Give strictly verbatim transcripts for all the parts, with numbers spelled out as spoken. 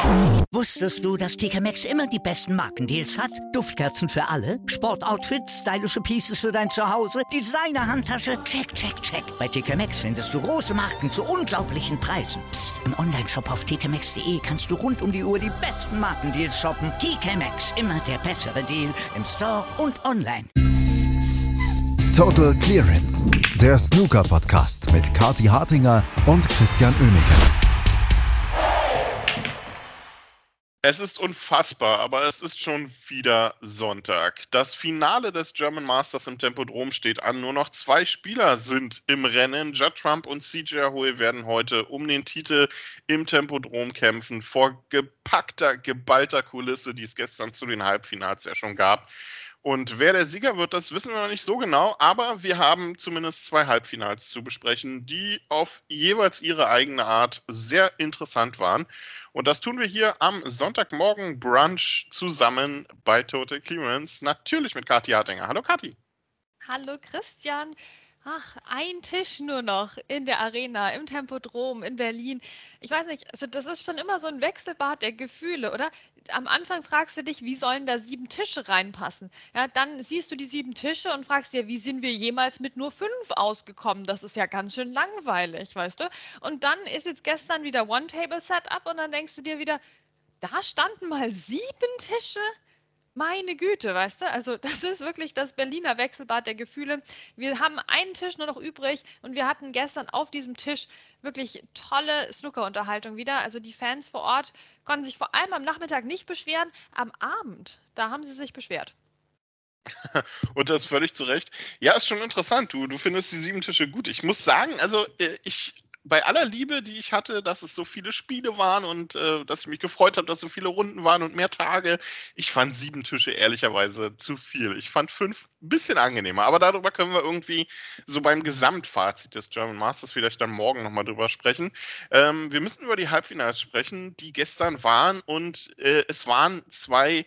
Wusstest du, dass T K Maxx immer die besten Markendeals hat? Duftkerzen für alle, Sportoutfits, stylische Pieces für dein Zuhause, Designer-Handtasche, check, check, check. Bei T K Maxx findest du große Marken zu unglaublichen Preisen. Psst. Im Onlineshop auf t k maxx punkt d e kannst du rund um die Uhr die besten Markendeals shoppen. T K Maxx, immer der bessere Deal im Store und online. Total Clearance, der Snooker-Podcast mit Kathi Hartinger und Christian Oemeke. Es ist unfassbar, aber es ist schon wieder Sonntag. Das Finale des German Masters im Tempodrom steht an. Nur noch zwei Spieler sind im Rennen. Judd Trump und C J Ahui werden heute um den Titel im Tempodrom kämpfen, vor gepackter, geballter Kulisse, die es gestern zu den Halbfinals ja schon gab. Und wer der Sieger wird, das wissen wir noch nicht so genau, aber wir haben zumindest zwei Halbfinals zu besprechen, die auf jeweils ihre eigene Art sehr interessant waren. Und das tun wir hier am Sonntagmorgen Brunch zusammen bei Total Clearance, natürlich mit Kathi Hartinger. Hallo Kathi. Hallo Christian. Ach, ein Tisch nur noch in der Arena, im Tempodrom in Berlin. Ich weiß nicht, also das ist schon immer so ein Wechselbad der Gefühle, oder? Am Anfang fragst du dich, wie sollen da sieben Tische reinpassen? Ja, dann siehst du die sieben Tische und fragst dir, wie sind wir jemals mit nur fünf ausgekommen? Das ist ja ganz schön langweilig, weißt du? Und dann ist jetzt gestern wieder One-Table-Setup und dann denkst du dir wieder, da standen mal sieben Tische? Meine Güte, weißt du, also das ist wirklich das Berliner Wechselbad der Gefühle. Wir haben einen Tisch nur noch übrig und wir hatten gestern auf diesem Tisch wirklich tolle Snooker-Unterhaltung wieder. Also die Fans vor Ort konnten sich vor allem am Nachmittag nicht beschweren. Am Abend, da haben sie sich beschwert. Und das völlig zu Recht. Ja, ist schon interessant. Du, du findest die sieben Tische gut. Ich muss sagen, also ich... bei aller Liebe, die ich hatte, dass es so viele Spiele waren und äh, dass ich mich gefreut habe, dass so viele Runden waren und mehr Tage, ich fand sieben Tische ehrlicherweise zu viel. Ich fand fünf ein bisschen angenehmer, aber darüber können wir irgendwie so beim Gesamtfazit des German Masters vielleicht dann morgen nochmal drüber sprechen. Ähm, wir müssen über die Halbfinals sprechen, die gestern waren und äh, es waren zwei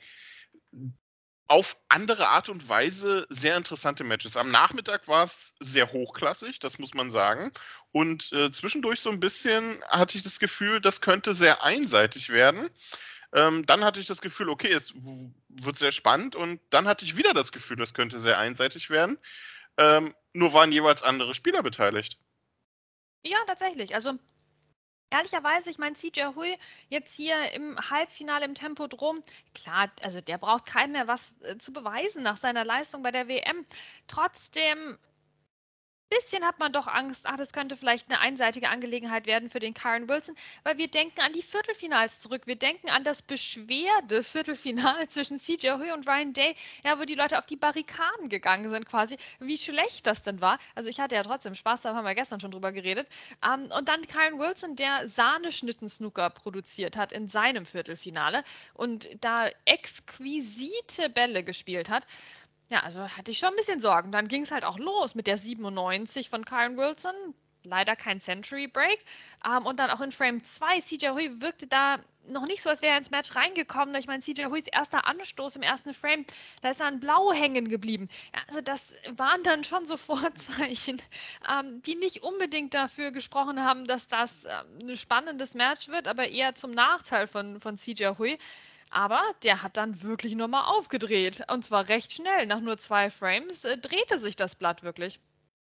auf andere Art und Weise sehr interessante Matches. Am Nachmittag war es sehr hochklassig, das muss man sagen. Und äh, zwischendurch so ein bisschen hatte ich das Gefühl, das könnte sehr einseitig werden. Ähm, dann hatte ich das Gefühl, okay, es w- wird sehr spannend. Und dann hatte ich wieder das Gefühl, das könnte sehr einseitig werden. Ähm, nur waren jeweils andere Spieler beteiligt. Ja, tatsächlich. Also ehrlicherweise, ich meine, C J Ahui jetzt hier im Halbfinale im Tempodrom, klar, also der braucht keinem mehr was äh, zu beweisen nach seiner Leistung bei der W M. Trotzdem, bisschen hat man doch Angst, ach, das könnte vielleicht eine einseitige Angelegenheit werden für den Kyren Wilson, weil wir denken an die Viertelfinals zurück. Wir denken an das Beschwerde-Viertelfinale zwischen C J Ahui und Ryan Day, ja, wo die Leute auf die Barrikaden gegangen sind quasi, wie schlecht das denn war. Also ich hatte ja trotzdem Spaß, da haben wir gestern schon drüber geredet. Um, und dann Kyren Wilson, der Sahneschnitten-Snooker produziert hat in seinem Viertelfinale und da exquisite Bälle gespielt hat. Ja, also hatte ich schon ein bisschen Sorgen. Dann ging es halt auch los mit der siebenundneunzig von Kyren Wilson. Leider kein Century Break. Ähm, und dann auch in Frame zwei. C J Ahui wirkte da noch nicht so, als wäre er ins Match reingekommen. Ich meine, C J Ahuis erster Anstoß im ersten Frame, da ist er an Blau hängen geblieben. Ja, also das waren dann schon so Vorzeichen, ähm, die nicht unbedingt dafür gesprochen haben, dass das ähm, ein spannendes Match wird, aber eher zum Nachteil von, von C J Ahui. Aber der hat dann wirklich nochmal aufgedreht. Und zwar recht schnell. Nach nur zwei Frames äh, drehte sich das Blatt wirklich.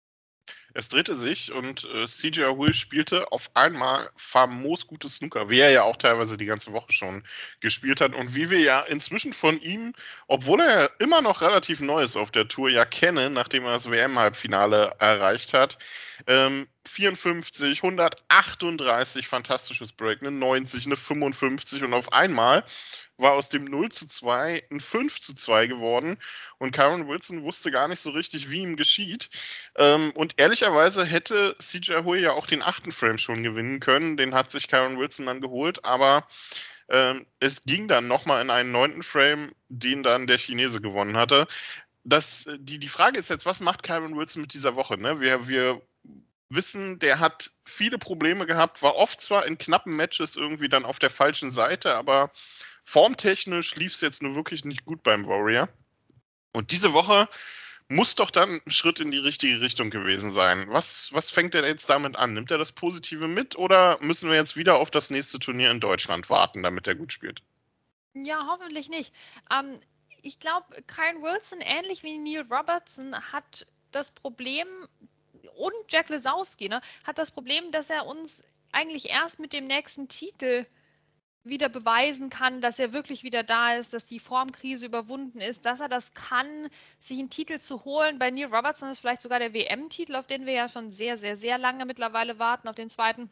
Es drehte sich und äh, C J Ahui spielte auf einmal famos gutes Snooker, wie er ja auch teilweise die ganze Woche schon gespielt hat und wie wir ja inzwischen von ihm, obwohl er ja immer noch relativ neu ist auf der Tour, ja kennen, nachdem er das W M-Halbfinale erreicht hat. Ähm, vierundfünfzig, hundertachtunddreißig, fantastisches Break, eine neunzig, eine fünfundfünfzig und auf einmal war aus dem null zu zwei ein fünf zu zwei geworden und Kyren Wilson wusste gar nicht so richtig, wie ihm geschieht. Ähm, und ehrlicherweise hätte C J Ahui ja auch den achten Frame schon gewinnen können, den hat sich Kyren Wilson dann geholt, aber ähm, es ging dann nochmal in einen neunten Frame, den dann der Chinese gewonnen hatte. Das, die, die Frage ist jetzt, was macht Kyren Wilson mit dieser Woche? Ne? Wir, wir wissen, der hat viele Probleme gehabt, war oft zwar in knappen Matches irgendwie dann auf der falschen Seite, aber formtechnisch lief es jetzt nur wirklich nicht gut beim Warrior. Und diese Woche muss doch dann ein Schritt in die richtige Richtung gewesen sein. Was, was fängt er jetzt damit an? Nimmt er das Positive mit oder müssen wir jetzt wieder auf das nächste Turnier in Deutschland warten, damit er gut spielt? Ja, hoffentlich nicht. Ähm, ich glaube, Kyren Wilson, ähnlich wie Neil Robertson, hat das Problem, und Jack Lisowski, ne, hat das Problem, dass er uns eigentlich erst mit dem nächsten Titel wieder beweisen kann, dass er wirklich wieder da ist, dass die Formkrise überwunden ist, dass er das kann, sich einen Titel zu holen. Bei Neil Robertson ist vielleicht sogar der W M-Titel, auf den wir ja schon sehr, sehr, sehr lange mittlerweile warten, auf den zweiten.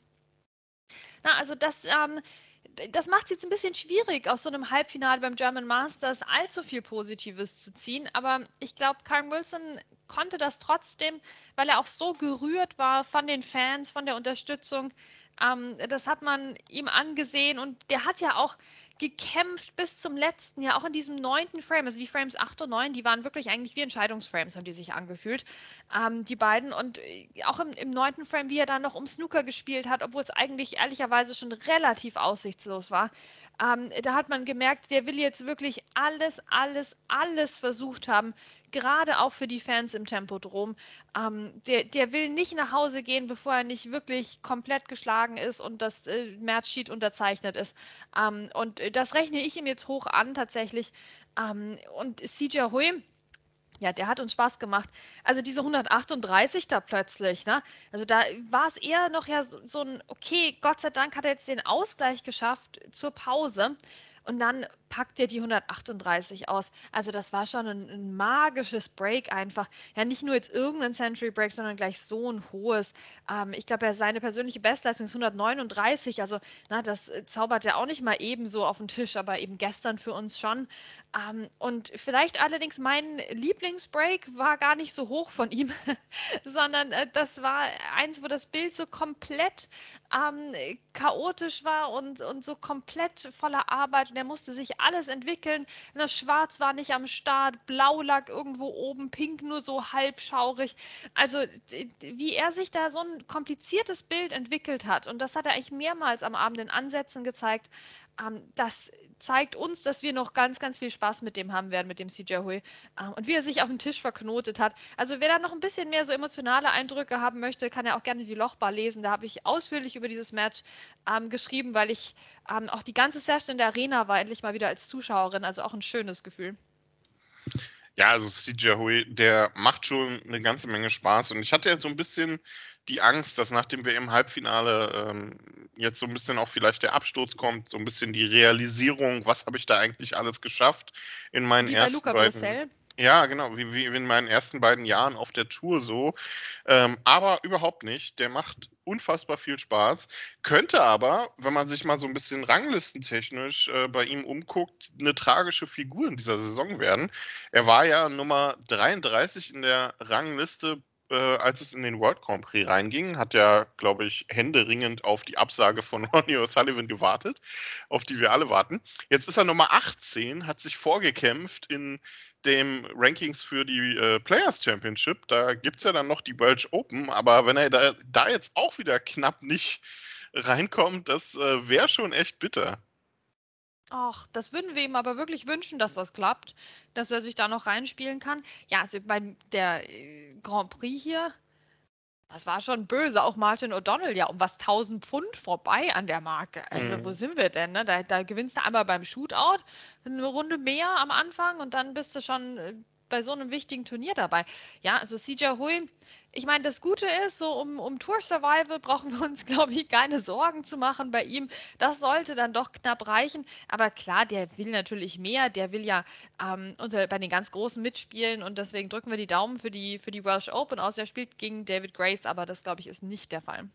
Na, also das, ähm, das macht es jetzt ein bisschen schwierig, aus so einem Halbfinale beim German Masters allzu viel Positives zu ziehen. Aber ich glaube, Kyren Wilson konnte das trotzdem, weil er auch so gerührt war von den Fans, von der Unterstützung. Ähm, das hat man ihm angesehen und der hat ja auch gekämpft bis zum letzten Jahr, auch in diesem neunten Frame, also die Frames acht und neun, die waren wirklich eigentlich wie Entscheidungsframes, haben die sich angefühlt, ähm, die beiden. Und auch im, im neunten Frame, wie er dann noch um Snooker gespielt hat, obwohl es eigentlich ehrlicherweise schon relativ aussichtslos war, ähm, da hat man gemerkt, der will jetzt wirklich alles, alles, alles versucht haben, gerade auch für die Fans im Tempodrom. Ähm, der, der will nicht nach Hause gehen, bevor er nicht wirklich komplett geschlagen ist und das äh, Matchsheet unterzeichnet ist. Ähm, und das rechne ich ihm jetzt hoch an, tatsächlich. Ähm, und C J Hui, ja, der hat uns Spaß gemacht. Also diese hundertachtunddreißig da plötzlich, ne? Also da war es eher noch ja so, so ein, okay, Gott sei Dank hat er jetzt den Ausgleich geschafft zur Pause. Und dann packt er die hundertachtunddreißig aus. Also das war schon ein, ein magisches Break einfach. Ja, nicht nur jetzt irgendein Century Break, sondern gleich so ein hohes. Ähm, ich glaube, seine persönliche Bestleistung ist hundertneununddreißig. Also na, das zaubert er auch nicht mal ebenso auf den Tisch, aber eben gestern für uns schon. Ähm, und vielleicht allerdings mein Lieblingsbreak war gar nicht so hoch von ihm, sondern äh, das war eins, wo das Bild so komplett ähm, chaotisch war und, und so komplett voller Arbeit. Und er musste sich alles entwickeln. Das Schwarz war nicht am Start, Blau lag irgendwo oben, Pink nur so halbschaurig. Also wie er sich da so ein kompliziertes Bild entwickelt hat, und das hat er eigentlich mehrmals am Abend in Ansätzen gezeigt, ähm, das zeigt uns, dass wir noch ganz, ganz viel Spaß mit dem haben werden, mit dem C J Hui. Ähm, und wie er sich auf den Tisch verknotet hat. Also wer da noch ein bisschen mehr so emotionale Eindrücke haben möchte, kann ja auch gerne die Lochbar lesen. Da habe ich ausführlich über dieses Match ähm, geschrieben, weil ich ähm, auch die ganze Session in der Arena war, endlich mal wieder als Zuschauerin. Also auch ein schönes Gefühl. Ja, also C J Hui, der macht schon eine ganze Menge Spaß. Und ich hatte ja so ein bisschen die Angst, dass nachdem wir im Halbfinale ähm, jetzt so ein bisschen auch vielleicht der Absturz kommt, so ein bisschen die Realisierung, was habe ich da eigentlich alles geschafft in meinen Wie ersten bei Luca beiden... Brissell. Ja, genau, wie, wie in meinen ersten beiden Jahren auf der Tour so. Ähm, aber überhaupt nicht. Der macht unfassbar viel Spaß. Könnte aber, wenn man sich mal so ein bisschen ranglistentechnisch äh, bei ihm umguckt, eine tragische Figur in dieser Saison werden. Er war ja Nummer dreiunddreißig in der Rangliste, äh, als es in den World Grand Prix reinging. Hat ja, glaube ich, händeringend auf die Absage von Ronnie O'Sullivan gewartet, auf die wir alle warten. Jetzt ist er Nummer achtzehn, hat sich vorgekämpft in dem Rankings für die äh, Players Championship. Da gibt es ja dann noch die Welsh Open, aber wenn er da, da jetzt auch wieder knapp nicht reinkommt, das äh, wäre schon echt bitter. Ach, das würden wir ihm aber wirklich wünschen, dass das klappt, dass er sich da noch reinspielen kann. Ja, also bei der äh, Grand Prix hier, das war schon böse. Auch Martin O'Donnell, ja, um was tausend Pfund vorbei an der Marke. Also, Mhm. wo sind wir denn? Ne? Da, da gewinnst du einmal beim Shootout eine Runde mehr am Anfang und dann bist du schon äh, bei so einem wichtigen Turnier dabei. Ja, also C J Hui, ich meine, das Gute ist, so um, um Tour Survival brauchen wir uns, glaube ich, keine Sorgen zu machen bei ihm. Das sollte dann doch knapp reichen. Aber klar, der will natürlich mehr. Der will ja ähm, unter, bei den ganz Großen mitspielen und deswegen drücken wir die Daumen für die, für die Welsh Open aus. Er spielt gegen David Grace, aber das, glaube ich, ist nicht der Fall.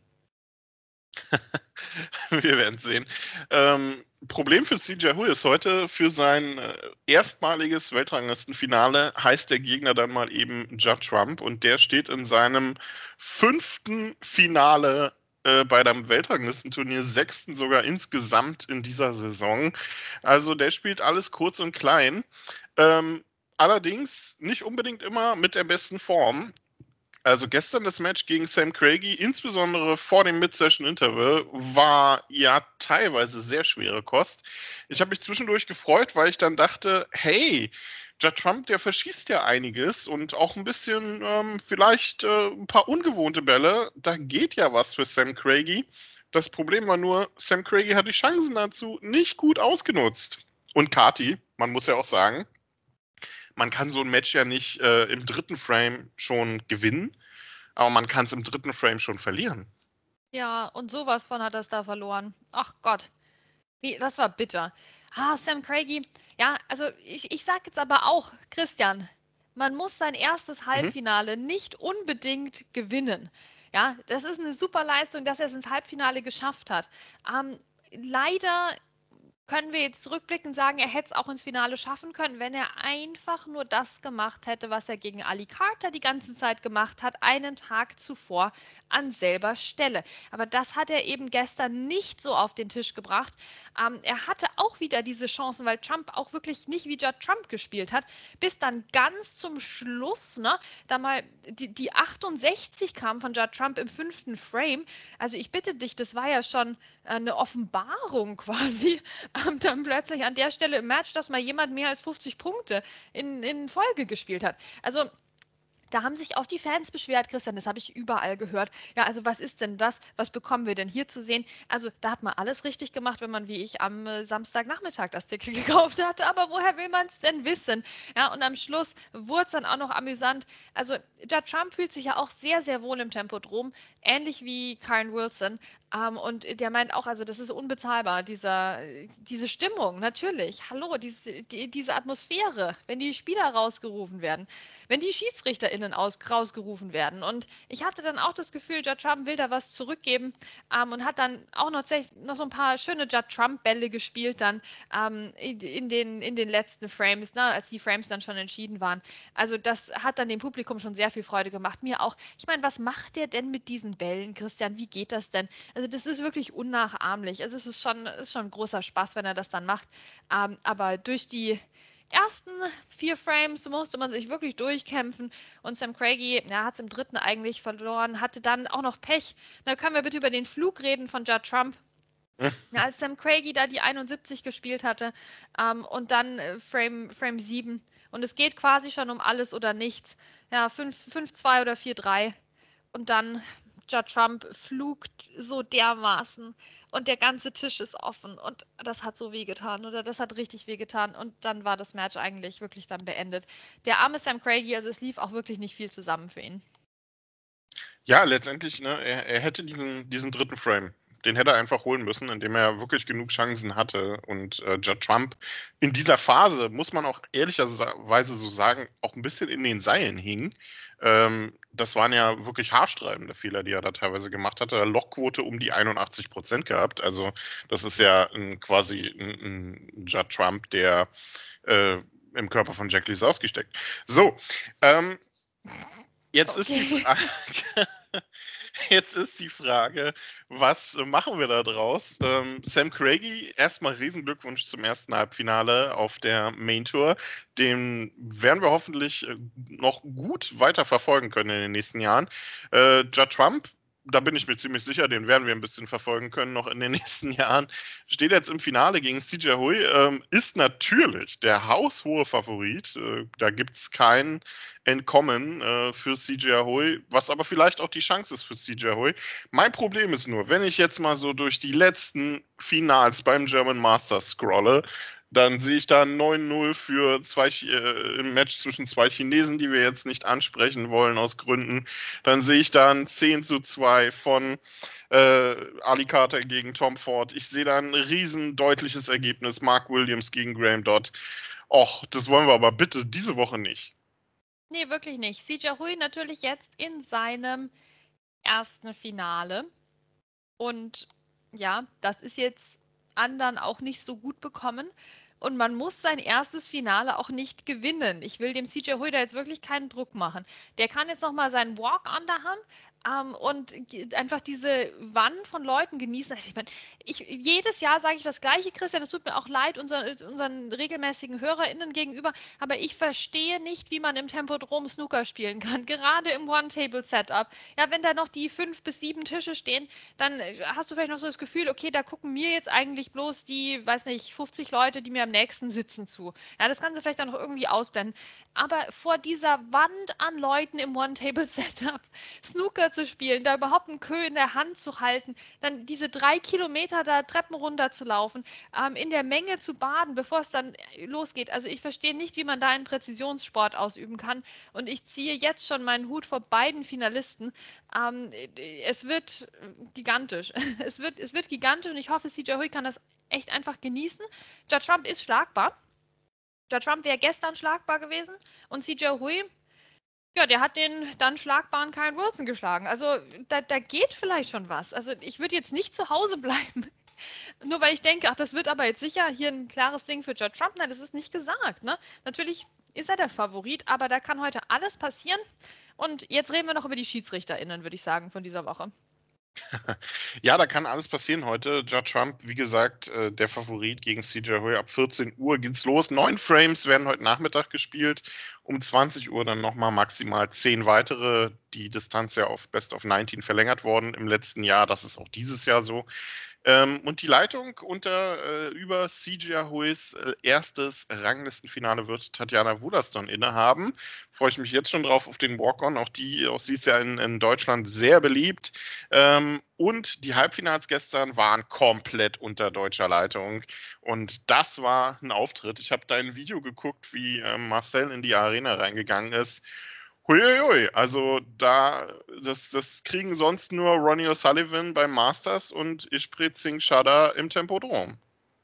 Wir werden sehen. Ähm, Problem für C J Hui ist heute, für sein äh, erstmaliges Weltranglistenfinale heißt der Gegner dann mal eben Judd Trump und der steht in seinem fünften Finale äh, bei dem Weltranglistenturnier, sechsten sogar insgesamt in dieser Saison. Also der spielt alles kurz und klein. Ähm, allerdings nicht unbedingt immer mit der besten Form. Also gestern das Match gegen Sam Craigie, insbesondere vor dem Mid-Session-Interval, war ja teilweise sehr schwere Kost. Ich habe mich zwischendurch gefreut, weil ich dann dachte, hey, Judd Trump, der verschießt ja einiges und auch ein bisschen ähm, vielleicht äh, ein paar ungewohnte Bälle. Da geht ja was für Sam Craigie. Das Problem war nur, Sam Craigie hat die Chancen dazu nicht gut ausgenutzt. Und Kati, man muss ja auch sagen, man kann so ein Match ja nicht äh, im dritten Frame schon gewinnen, aber man kann es im dritten Frame schon verlieren. Ja, und sowas von hat er es da verloren. Ach Gott, wie, das war bitter. Ah, Sam Craigie. Ja, also ich, ich sag jetzt aber auch, Christian, man muss sein erstes Halbfinale mhm. nicht unbedingt gewinnen. Ja, das ist eine super Leistung, dass er es ins Halbfinale geschafft hat. Ähm, leider können wir jetzt zurückblickend sagen, er hätte es auch ins Finale schaffen können, wenn er einfach nur das gemacht hätte, was er gegen Ali Carter die ganze Zeit gemacht hat, einen Tag zuvor an selber Stelle. Aber das hat er eben gestern nicht so auf den Tisch gebracht. Ähm, er hatte auch wieder diese Chancen, weil Trump auch wirklich nicht wie Judd Trump gespielt hat, bis dann ganz zum Schluss, ne, da mal die, die achtundsechzig kam von Judd Trump im fünften Frame. Also ich bitte dich, das war ja schon eine Offenbarung quasi, ähm, dann plötzlich an der Stelle im Match, dass mal jemand mehr als fünfzig Punkte in, in Folge gespielt hat. Also da haben sich auch die Fans beschwert, Christian, das habe ich überall gehört. Ja, also was ist denn das? Was bekommen wir denn hier zu sehen? Also da hat man alles richtig gemacht, wenn man wie ich am äh, Samstagnachmittag das Ticket gekauft hatte. Aber woher will man es denn wissen? Ja, und am Schluss wurde es dann auch noch amüsant. Also Judd Trump fühlt sich ja auch sehr, sehr wohl im Tempodrom, ähnlich wie Karen Wilson. Ähm, und der meint auch, also das ist unbezahlbar, dieser, diese Stimmung, natürlich. Hallo, diese, die, diese Atmosphäre, wenn die Spieler rausgerufen werden, wenn die SchiedsrichterInnen aus, rausgerufen werden. Und ich hatte dann auch das Gefühl, Judd Trump will da was zurückgeben ähm, und hat dann auch noch, noch so ein paar schöne Judd Trump-Bälle gespielt dann ähm, in, in, den, in den letzten Frames, ne, als die Frames dann schon entschieden waren. Also das hat dann dem Publikum schon sehr viel Freude gemacht. Mir auch. Ich meine, was macht der denn mit diesen Bällen, Christian? Wie geht das denn? Also das ist wirklich unnachahmlich. Also es ist schon, ist schon ein großer Spaß, wenn er das dann macht. Ähm, aber durch die ersten vier Frames musste man sich wirklich durchkämpfen und Sam Craigie, ja, hat es im dritten eigentlich verloren, hatte dann auch noch Pech. Da können wir bitte über den Flug reden von Judd Trump. Ja, als Sam Craigie da die einundsiebzig gespielt hatte ähm, und dann äh, Frame, Frame sieben und es geht quasi schon um alles oder nichts. Ja, fünf zwei oder vier drei und dann Judd Trump flugt so dermaßen und der ganze Tisch ist offen und das hat so wehgetan oder das hat richtig wehgetan und dann war das Match eigentlich wirklich dann beendet. Der arme Sam Craigie, also es lief auch wirklich nicht viel zusammen für ihn. Ja, letztendlich, ne, er, er hätte diesen, diesen dritten Frame, den hätte er einfach holen müssen, indem er wirklich genug Chancen hatte. Und äh, Judd Trump in dieser Phase, muss man auch ehrlicherweise so sagen, auch ein bisschen in den Seilen hing. Ähm, das waren ja wirklich haarsträubende Fehler, die er da teilweise gemacht hatte. Lochquote um die einundachtzig Prozent gehabt. Also das ist ja ein, quasi ein, ein Judd Trump, der äh, im Körper von Jack Lisowski steckt. So, ähm, jetzt okay. ist die Frage... Jetzt ist die Frage, was machen wir da draus? Ähm, Sam Craigie, erstmal Riesenglückwunsch zum ersten Halbfinale auf der Main Tour. Den werden wir hoffentlich noch gut weiter verfolgen können in den nächsten Jahren. Äh, Judd Trump, da bin ich mir ziemlich sicher, den werden wir ein bisschen verfolgen können noch in den nächsten Jahren. Steht jetzt im Finale gegen C J Hui, ähm, ist natürlich der haushohe Favorit. Äh, da gibt es kein Entkommen äh, für C J Hui, was aber vielleicht auch die Chance ist für C J Hui. Mein Problem ist nur, wenn ich jetzt mal so durch die letzten Finals beim German Masters scrolle, dann sehe ich da neun null für zwei, äh, im Match zwischen zwei Chinesen, die wir jetzt nicht ansprechen wollen aus Gründen. Dann sehe ich da ein zehn zu zwei von äh, Ali Carter gegen Tom Ford. Ich sehe da ein riesen deutliches Ergebnis, Mark Williams gegen Graham Dodd. Och, das wollen wir aber bitte diese Woche nicht. Nee, wirklich nicht. C J Hui natürlich jetzt in seinem ersten Finale. Und ja, das ist jetzt anderen auch nicht so gut bekommen. Und man muss sein erstes Finale auch nicht gewinnen. Ich will dem C J Hui da jetzt wirklich keinen Druck machen. Der kann jetzt nochmal seinen Walk-On da haben. ähm, und ge- einfach diese Wand von Leuten genießen. Ich meine, ich, jedes Jahr sage ich das Gleiche, Christian, es tut mir auch leid, unser, unseren regelmäßigen HörerInnen gegenüber, aber ich verstehe nicht, wie man im Tempodrom Snooker spielen kann, gerade im One-Table-Setup. Ja, wenn da noch die fünf bis sieben Tische stehen, dann äh, hast du vielleicht noch so das Gefühl, okay, da gucken mir jetzt eigentlich bloß die, weiß nicht, fünfzig Leute, die mir am nächsten sitzen zu. Ja, das kannst du vielleicht dann noch irgendwie ausblenden. Aber vor dieser Wand an Leuten im One-Table-Setup Snooker zu spielen, da überhaupt einen Queue in der Hand zu halten, dann diese drei Kilometer da Treppen runter zu laufen, ähm, in der Menge zu baden, bevor es dann losgeht. Also ich verstehe nicht, wie man da einen Präzisionssport ausüben kann. Und ich ziehe jetzt schon meinen Hut vor beiden Finalisten. Ähm, es wird gigantisch. Es wird, es wird gigantisch und ich hoffe, C J Hui kann das echt einfach genießen. Judd Trump ist schlagbar. Judd Trump wäre gestern schlagbar gewesen und C J Hui, ja, der hat den dann schlagbaren Kyle Wilson geschlagen. Also da, da geht vielleicht schon was. Also ich würde jetzt nicht zu Hause bleiben, nur weil ich denke, ach, das wird aber jetzt sicher hier ein klares Ding für Judd Trump. Nein, das ist nicht gesagt. Ne? Natürlich ist er der Favorit, aber da kann heute alles passieren. Und jetzt reden wir noch über die SchiedsrichterInnen, würde ich sagen, von dieser Woche. Ja, da kann alles passieren heute. Judd Trump, wie gesagt, äh, der Favorit gegen C J Hui. Ab vierzehn Uhr geht's los. Neun Frames werden heute Nachmittag gespielt. Um zwanzig Uhr dann nochmal maximal zehn weitere. Die Distanz ja auf Best of neunzehn verlängert worden im letzten Jahr. Das ist auch dieses Jahr so. Ähm, und die Leitung unter äh, über C J Huis äh, erstes Ranglistenfinale wird Tatjana Wularsson innehaben. Freue ich mich jetzt schon drauf auf den Walk-On. Auch die, auch sie ist ja in, in Deutschland sehr beliebt. Ähm, und die Halbfinals gestern waren komplett unter deutscher Leitung. Und das war ein Auftritt. Ich habe da ein Video geguckt, wie äh, Marcel in die Arena reingegangen ist. Huiuiui, also da, das, das kriegen sonst nur Ronnie O'Sullivan beim Masters und Ishpreet Singh Chadha im Tempodrom.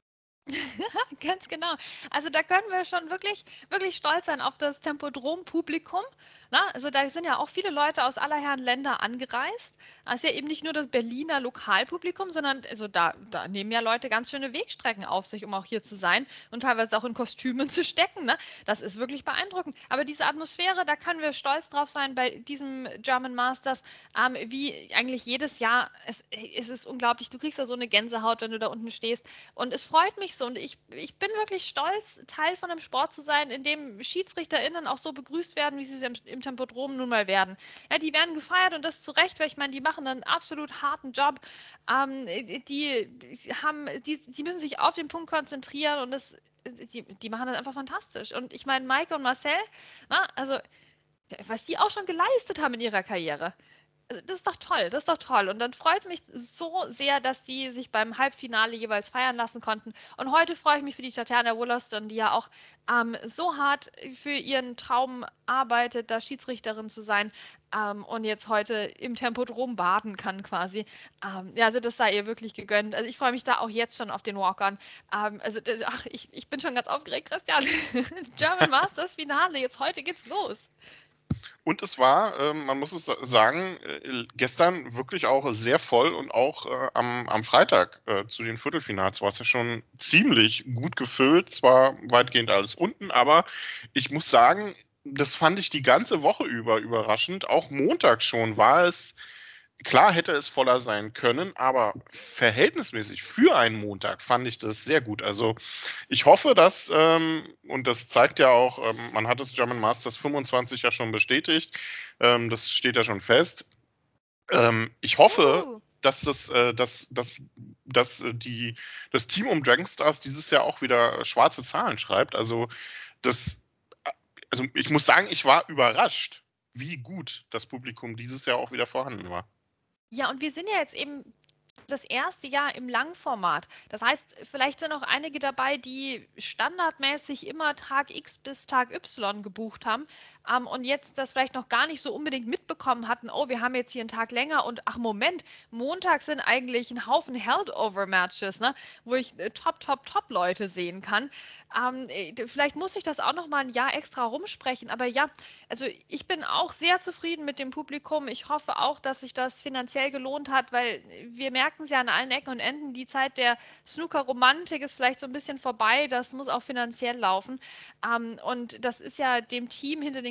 Ganz genau. Also da können wir schon wirklich, wirklich stolz sein auf das Tempodrom-Publikum. Na, also da sind ja auch viele Leute aus aller Herren Länder angereist. Das ist ja eben nicht nur das Berliner Lokalpublikum, sondern also da, da nehmen ja Leute ganz schöne Wegstrecken auf sich, um auch hier zu sein und teilweise auch in Kostümen zu stecken. Ne? Das ist wirklich beeindruckend. Aber diese Atmosphäre, da können wir stolz drauf sein bei diesem German Masters, ähm, wie eigentlich jedes Jahr. Es, es ist unglaublich. Du kriegst ja so eine Gänsehaut, wenn du da unten stehst. Und es freut mich so. Und ich, ich bin wirklich stolz, Teil von einem Sport zu sein, in dem SchiedsrichterInnen auch so begrüßt werden, wie sie es im, im Tempodrom nun mal werden. Ja, die werden gefeiert und das zu Recht, weil ich meine, die machen einen absolut harten Job. Ähm, die, die haben, die, die müssen sich auf den Punkt konzentrieren und das, die, die machen das einfach fantastisch. Und ich meine, Maike und Marcel, na, also was die auch schon geleistet haben in ihrer Karriere. Das ist doch toll, das ist doch toll. Und dann freut es mich so sehr, dass sie sich beim Halbfinale jeweils feiern lassen konnten. Und heute freue ich mich für die Tatjana Wularsson, die ja auch ähm, so hart für ihren Traum arbeitet, da Schiedsrichterin zu sein ähm, und jetzt heute im Tempodrom baden kann quasi. Ähm, ja, also das sei ihr wirklich gegönnt. Also ich freue mich da auch jetzt schon auf den Walk-On. Ähm, also ach, ich, ich bin schon ganz aufgeregt, Christian. German Masters Finale, jetzt heute geht's los. Und es war, äh, man muss es sagen, äh, gestern wirklich auch sehr voll und auch äh, am, am Freitag äh, zu den Viertelfinals war es ja schon ziemlich gut gefüllt. Zwar weitgehend alles unten, aber ich muss sagen, das fand ich die ganze Woche über überraschend. Auch Montag schon war es, klar hätte es voller sein können, aber verhältnismäßig für einen Montag fand ich das sehr gut. Also ich hoffe, dass, ähm, und das zeigt ja auch, ähm, man hat das German Masters fünfundzwanzig ja schon bestätigt, ähm, das steht ja schon fest. Ähm, ich hoffe, uh. dass, das, äh, dass, dass, dass die, das Team um Dragon Stars dieses Jahr auch wieder schwarze Zahlen schreibt. Also, das, also ich muss sagen, ich war überrascht, wie gut das Publikum dieses Jahr auch wieder vorhanden war. Ja, und wir sind ja jetzt eben das erste Jahr im Langformat. Das heißt, vielleicht sind auch einige dabei, die standardmäßig immer Tag X bis Tag Y gebucht haben ähm, und jetzt das vielleicht noch gar nicht so unbedingt mitbekommen hatten, oh, wir haben jetzt hier einen Tag länger und ach Moment, Montag sind eigentlich ein Haufen Held-Over-Matches, ne, wo ich äh, top, top, top Leute sehen kann. Ähm, vielleicht muss ich das auch noch mal ein Jahr extra rumsprechen, aber ja, also ich bin auch sehr zufrieden mit dem Publikum. Ich hoffe auch, dass sich das finanziell gelohnt hat, weil wir merken es ja an allen Ecken und Enden, die Zeit der Snooker-Romantik ist vielleicht so ein bisschen vorbei, das muss auch finanziell laufen. Ähm, und das ist ja dem Team hinter den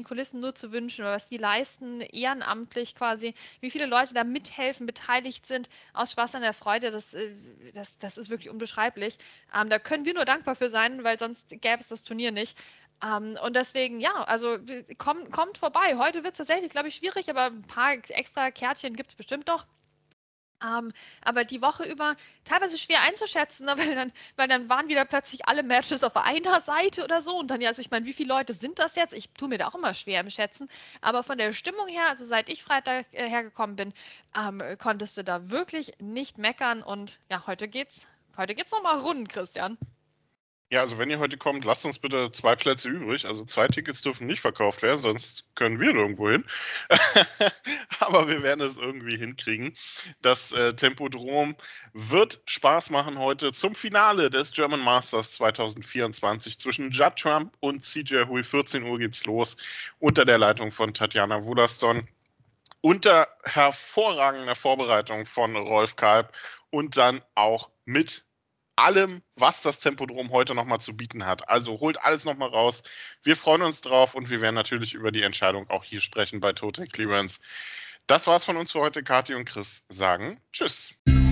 den Kulissen nur zu wünschen, oder was die leisten, ehrenamtlich quasi, wie viele Leute da mithelfen, beteiligt sind, aus Spaß an der Freude, das, das, das ist wirklich unbeschreiblich. Ähm, da können wir nur dankbar für sein, weil sonst gäbe es das Turnier nicht. Um, und deswegen, ja, also komm, kommt vorbei. Heute wird es tatsächlich, glaube ich, schwierig, aber ein paar extra Kärtchen gibt es bestimmt noch. Um, aber die Woche über teilweise schwer einzuschätzen, ne, weil, dann, weil dann waren wieder plötzlich alle Matches auf einer Seite oder so. Und dann, ja, also ich meine, wie viele Leute sind das jetzt? Ich tue mir da auch immer schwer im Schätzen. Aber von der Stimmung her, also seit ich Freitag äh, hergekommen bin, ähm, konntest du da wirklich nicht meckern. Und ja, heute geht's, heute geht's nochmal rund, Christian. Ja, also wenn ihr heute kommt, lasst uns bitte zwei Plätze übrig. Also zwei Tickets dürfen nicht verkauft werden, sonst können wir irgendwo hin. Aber wir werden es irgendwie hinkriegen. Das äh, Tempodrom wird Spaß machen heute zum Finale des German Masters zwanzig vierundzwanzig zwischen Judd Trump und C J Hui. vierzehn Uhr geht's los unter der Leitung von Tatjana Wularsson. Unter hervorragender Vorbereitung von Rolf Kalb und dann auch mit allem, was das Tempodrom heute nochmal zu bieten hat. Also holt alles nochmal raus. Wir freuen uns drauf und wir werden natürlich über die Entscheidung auch hier sprechen bei Total Clearance. Das war's von uns für heute. Kathi und Chris sagen Tschüss.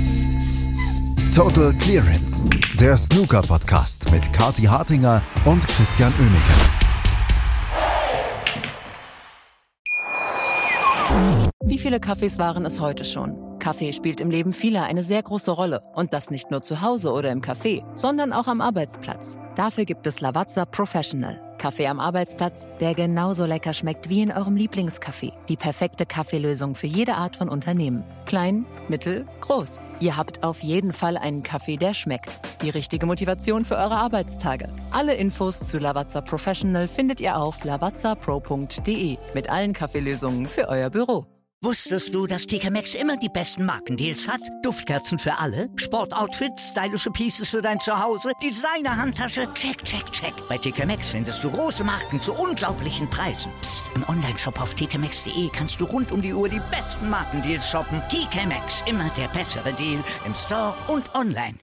Total Clearance, der Snooker-Podcast mit Kathi Hartinger und Christian Oemeke. Wie viele Kaffees waren es heute schon? Kaffee spielt im Leben vieler eine sehr große Rolle. Und das nicht nur zu Hause oder im Café, sondern auch am Arbeitsplatz. Dafür gibt es Lavazza Professional. Kaffee am Arbeitsplatz, der genauso lecker schmeckt wie in eurem Lieblingscafé. Die perfekte Kaffeelösung für jede Art von Unternehmen. Klein, mittel, groß. Ihr habt auf jeden Fall einen Kaffee, der schmeckt. Die richtige Motivation für eure Arbeitstage. Alle Infos zu Lavazza Professional findet ihr auf lavazza pro punkt de mit allen Kaffeelösungen für euer Büro. Wusstest du, dass T K Maxx immer die besten Markendeals hat? Duftkerzen für alle, Sportoutfits, stylische Pieces für dein Zuhause, Designer-Handtasche, check, check, check. Bei T K Maxx findest du große Marken zu unglaublichen Preisen. Psst. Im Onlineshop auf t k maxx punkt de kannst du rund um die Uhr die besten Markendeals shoppen. T K Maxx, immer der bessere Deal im Store und online.